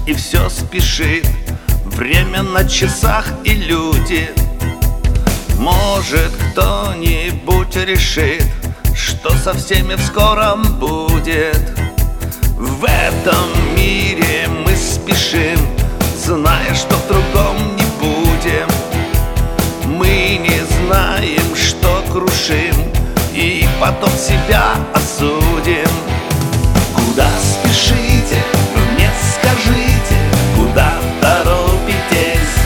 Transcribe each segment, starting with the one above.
и все спешит. Время на часах и люди. Может, кто-нибудь решит, что со всеми в скором будет. В этом мире мы спешим, зная, что в другом не будем. Мы не знаем, что крушим, и потом себя осудим. Куда спешите, вы мне скажите, куда торопитесь?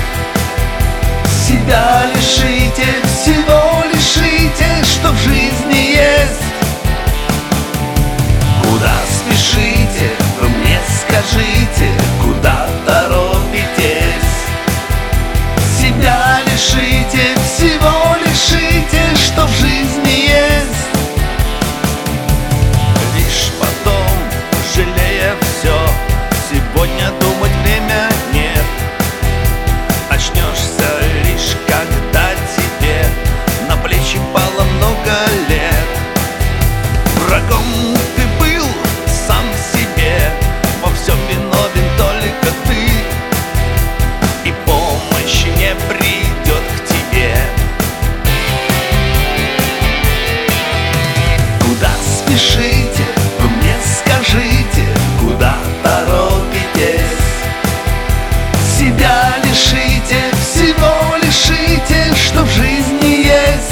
Себя лишите, всего лишите, что в жизни есть. Куда спешите, вы мне скажите, куда торопитесь? Себя лишите, всего лишите, что в жизни есть. Лишь потом, жалея все, сегодня думать время нет. Очнешься лишь, когда тебе на плечи пало много лет. Врагом ты был сам себе, во всем виновен только ты, и помощь не придет к тебе. Куда спешите, вы мне скажите, куда торопитесь? Себя лишите, всего лишите, что в жизни есть.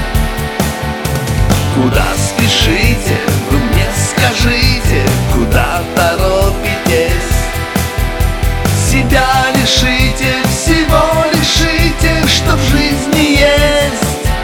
Куда спешите, вы мне скажите, куда торопитесь? Себя лишите, всего лишите, что в жизни есть.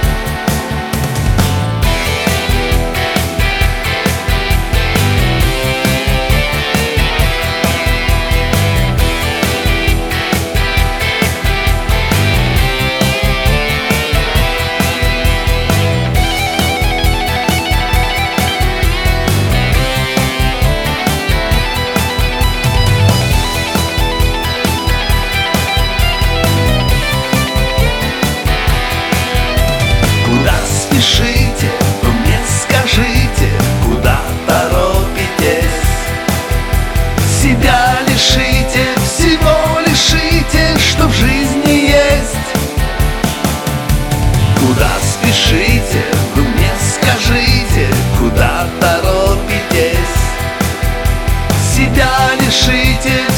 Спешите, вы мне скажите, куда торопитесь? Себя лишите, всего лишите, что в жизни есть. Куда спешите, вы мне скажите, куда торопитесь? Себя лишите,